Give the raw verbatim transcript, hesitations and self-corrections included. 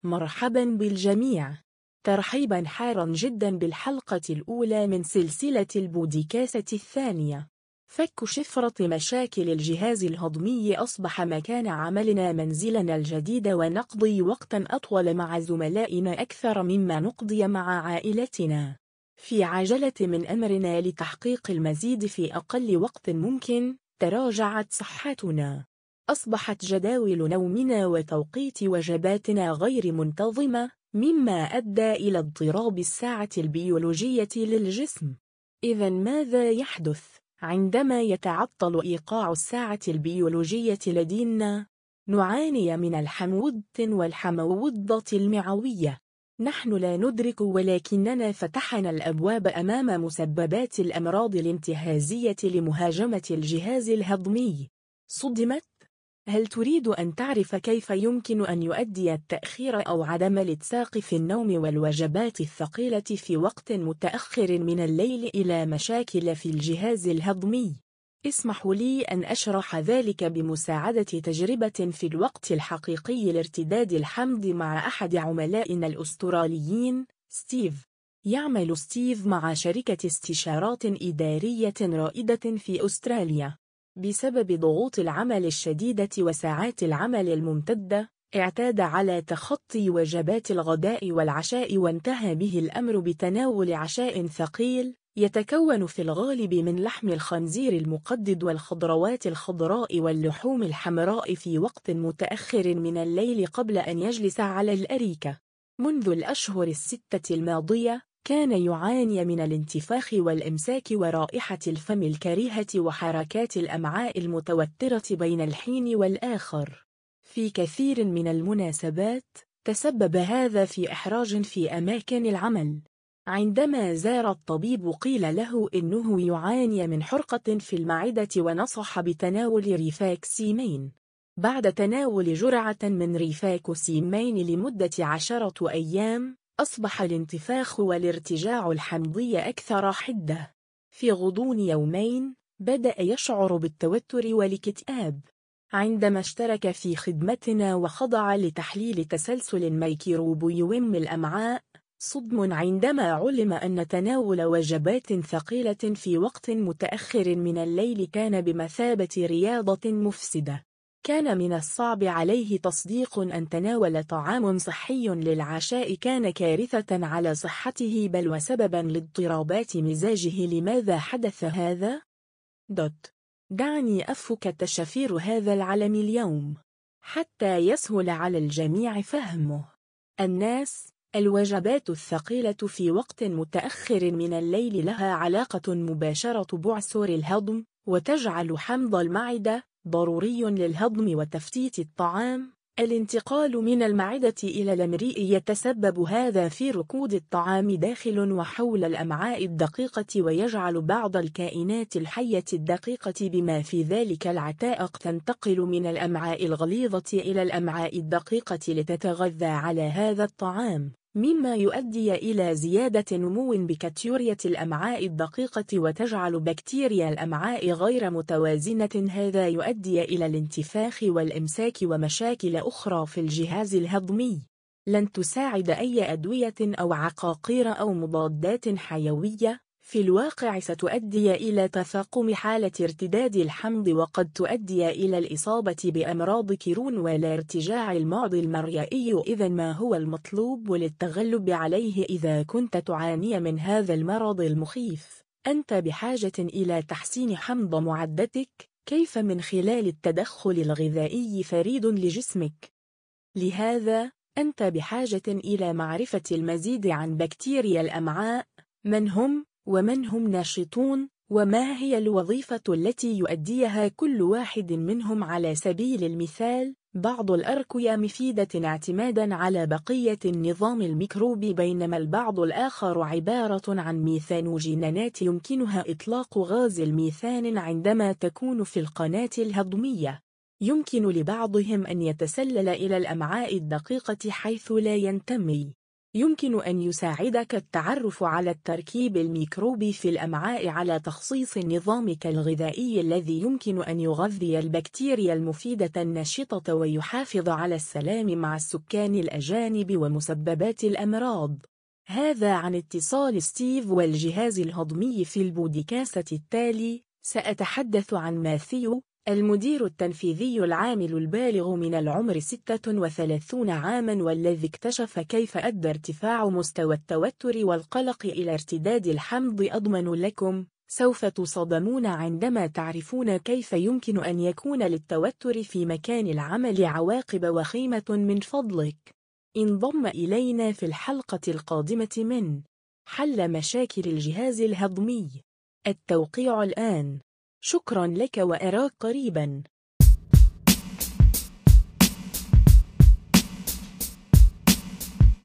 مرحبا بالجميع. ترحيبا حارا جدا بالحلقة الأولى من سلسلة البودكاست الثانية. فك شفرة مشاكل الجهاز الهضمي أصبح مكان عملنا منزلنا الجديد، ونقضي وقتا أطول مع زملائنا أكثر مما نقضي مع عائلتنا. في عجلة من أمرنا لتحقيق المزيد في أقل وقت ممكن، تراجعت صحتنا. أصبحت جداول نومنا وتوقيت وجباتنا غير منتظمة، مما أدى إلى اضطراب الساعة البيولوجية للجسم. إذن ماذا يحدث عندما يتعطل إيقاع الساعة البيولوجية لدينا؟ نعاني من الحموضة والحموضة المعوية. نحن لا ندرك، ولكننا فتحنا الأبواب أمام مسببات الأمراض الانتهازية لمهاجمة الجهاز الهضمي. صدمت؟ هل تريد أن تعرف كيف يمكن أن يؤدي التأخير أو عدم الاتساق في النوم والوجبات الثقيلة في وقت متأخر من الليل إلى مشاكل في الجهاز الهضمي؟ اسمحوا لي أن أشرح ذلك بمساعدة تجربة في الوقت الحقيقي لارتداد الحمض مع أحد عملائنا الأستراليين، ستيف. يعمل ستيف مع شركة استشارات إدارية رائدة في أستراليا. بسبب ضغوط العمل الشديدة وساعات العمل الممتدة، اعتاد على تخطي وجبات الغداء والعشاء، وانتهى به الأمر بتناول عشاء ثقيل يتكون في الغالب من لحم الخنزير المقدد والخضروات الخضراء واللحوم الحمراء في وقت متأخر من الليل قبل أن يجلس على الأريكة. منذ الأشهر الستة الماضية، كان يعاني من الانتفاخ والإمساك ورائحة الفم الكريهة وحركات الأمعاء المتوترة بين الحين والآخر. في كثير من المناسبات، تسبب هذا في إحراج في أماكن العمل. عندما زار الطبيب قيل له إنه يعاني من حرقة في المعدة، ونصح بتناول ريفاكسيمين. بعد تناول جرعة من ريفاكسيمين لمدة عشرة أيام، أصبح الانتفاخ والارتجاع الحمضي أكثر حدة. في غضون يومين، بدأ يشعر بالتوتر والاكتئاب. عندما اشترك في خدمتنا وخضع لتحليل تسلسل ميكروبيوم الأمعاء، صدم عندما علم أن تناول وجبات ثقيلة في وقت متأخر من الليل كان بمثابة رياضة مفسدة. كان من الصعب عليه تصديق أن تناول طعام صحي للعشاء كان كارثة على صحته، بل وسببا لاضطرابات مزاجه. لماذا حدث هذا؟ دوت. دعني أفك تشفير هذا العلم اليوم حتى يسهل على الجميع فهمه. الناس، الوجبات الثقيلة في وقت متأخر من الليل لها علاقة مباشرة بعسر الهضم، وتجعل حمض المعدة ضروري للهضم وتفتيت الطعام. الانتقال من المعدة إلى الأمعاء يتسبب هذا في ركود الطعام داخل وحول الأمعاء الدقيقة، ويجعل بعض الكائنات الحية الدقيقة بما في ذلك العتائق تنتقل من الأمعاء الغليظة إلى الأمعاء الدقيقة لتتغذى على هذا الطعام، مما يؤدي إلى زيادة نمو بكتيوريا الأمعاء الدقيقة وتجعل بكتيريا الأمعاء غير متوازنة. هذا يؤدي إلى الانتفاخ والإمساك ومشاكل أخرى في الجهاز الهضمي. لن تساعد أي أدوية أو عقاقير أو مضادات حيوية. في الواقع ستؤدي إلى تفاقم حالة ارتداد الحمض، وقد تؤدي إلى الإصابة بأمراض كرون والارتجاع المعدي المرئي. إذن ما هو المطلوب للتغلب عليه إذا كنت تعاني من هذا المرض المخيف؟ أنت بحاجة إلى تحسين حمض معدتك. كيف؟ من خلال التدخل الغذائي فريد لجسمك. لهذا، أنت بحاجة إلى معرفة المزيد عن بكتيريا الأمعاء. من هم؟ ومن هم ناشطون؟ وما هي الوظيفة التي يؤديها كل واحد منهم؟ على سبيل المثال، بعض الأرقية مفيدة اعتمادا على بقية النظام الميكروبي، بينما البعض الآخر عبارة عن ميثانوجينات يمكنها إطلاق غاز الميثان عندما تكون في القناة الهضمية. يمكن لبعضهم أن يتسلل إلى الأمعاء الدقيقة حيث لا ينتمي. يمكن أن يساعدك التعرف على التركيب الميكروبي في الأمعاء على تخصيص نظامك الغذائي الذي يمكن أن يغذي البكتيريا المفيدة النشطة ويحافظ على السلام مع السكان الأجانب ومسببات الأمراض. هذا عن اتصال ستيف والجهاز الهضمي في البودكاست التالي. سأتحدث عن ماثيو، المدير التنفيذي العامل البالغ من العمر ستة وثلاثين عاماً، والذي اكتشف كيف أدى ارتفاع مستوى التوتر والقلق إلى ارتداد الحمض. أضمن لكم سوف تصدمون عندما تعرفون كيف يمكن أن يكون للتوتر في مكان العمل عواقب وخيمة. من فضلك انضم إلينا في الحلقة القادمة من حل مشاكل الجهاز الهضمي. التوقيع الآن. شكرا لك وأراك قريبا.